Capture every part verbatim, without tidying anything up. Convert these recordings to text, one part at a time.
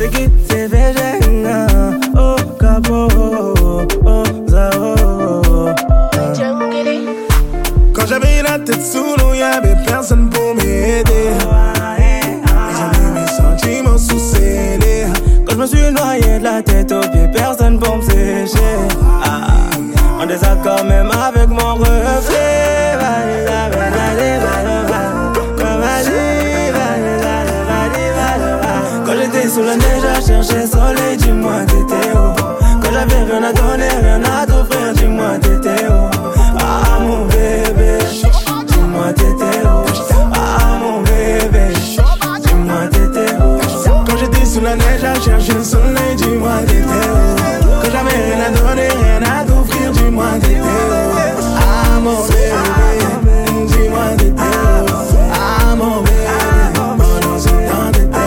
j'ai quitté Végéna. Oh, Cabo, oh, Zao. Quand j'avais la tête sous l'eau, y'avait personne pour m'aider. J'avais mes sentiments sous scellés. Quand je me suis noyé de la tête aux pieds, personne pour me sécher. Ah, en désaccord même avec mon reflet. Vas-y, vas-y, vas-y, vas-y. Quand j'étais sous la neige à chercher soleil, dis-moi t'étais où? Quand j'avais rien à donner, rien à t'offrir, dis-moi t'étais où? Ah mon bébé, dis-moi t'étais où? Ah mon bébé, dis-moi t'étais où? Quand j'étais sous la neige à chercher le soleil, dis-moi t'étais où? Quand j'avais rien à donner, rien à t'offrir, dis-moi t'étais où? Ah mon bébé, dis-moi t'étais où? Ah mon bébé, pendant ce temps t'étais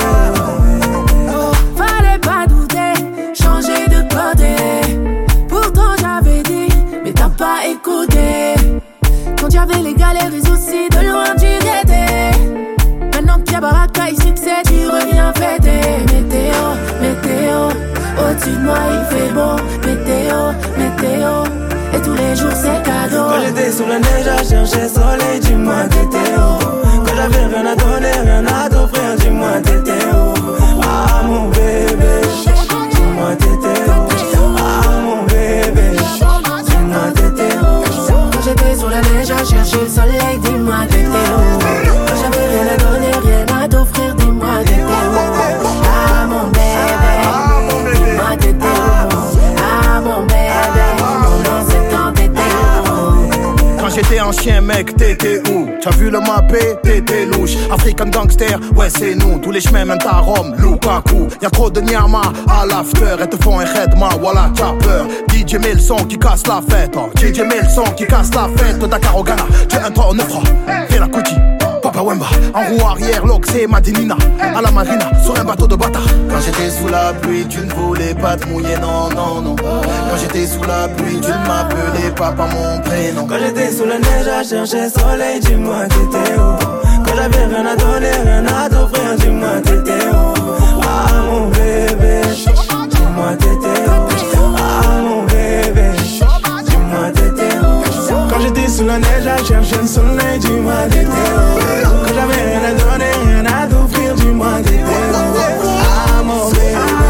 où? Fallait pas douter, changer de côté. Pourtant j'avais dit, mais t'as pas écouté. Quand y'avais les galères et soucis, de loin tu guettais. Maintenant qu'il y a baraka et succès, tu reviens fêter. Météo, météo, au-dessus de moi il fait beau. Météo, météo, et tous les jours c'est cadeau. Quand j'étais sous la neige à chercher soleil, dis-moi t'étais où? Quand j'avais rien à donner, rien à t'offrir, dis-moi t'étais où? Ah mon bébé, dis-moi t'étais où? Ah mon bébé, dis-moi t'étais où? Quand j'étais sous la neige à chercher le soleil, dis-moi t'étais où? Quand j'avais rien à donner, rien à t'offrir, dis-moi t'étais où? Ah mon bébé, dis-moi t'étais où? Ah mon bébé, pendant ce temps t'étais où? Quand j'étais un chien mec, t'étais où? T'as vu le mappé, t'étais louche. African gangster, ouais c'est nous. Tous les chemins mènent à Rome, Lukaku. Y'a trop de nyama à l'after. Elles te font un khedma, voilà t'as peur. D J met le son qui casse la fête. Oh. D J met le son qui casse la fête. Dakar au Ghana, tu es un toit en neuf. Fais la Kuti, Papa Wemba. En roue arrière, l'Oxé, Madinina. À la marina, sur un bateau de bâtard. Quand j'étais sous la pluie, tu ne voulais pas te mouiller, non, non, non. Quand j'étais sous la pluie, tu ne m'appelais pas par mon prénom. Quand j'étais sous la neige à chercher soleil, dis-moi t'étais où? Quand j'avais rien à donner, rien à t'offrir, dis-moi t'étais où? Ah mon bébé, dis-moi t'étais où? Ah mon bébé, dis-moi t'étais où? Quand j'étais sous la neige à chercher le soleil, dis-moi t'étais où? Quand j'avais rien à donner, rien à t'offrir, dis-moi t'étais où? Ah mon bébé.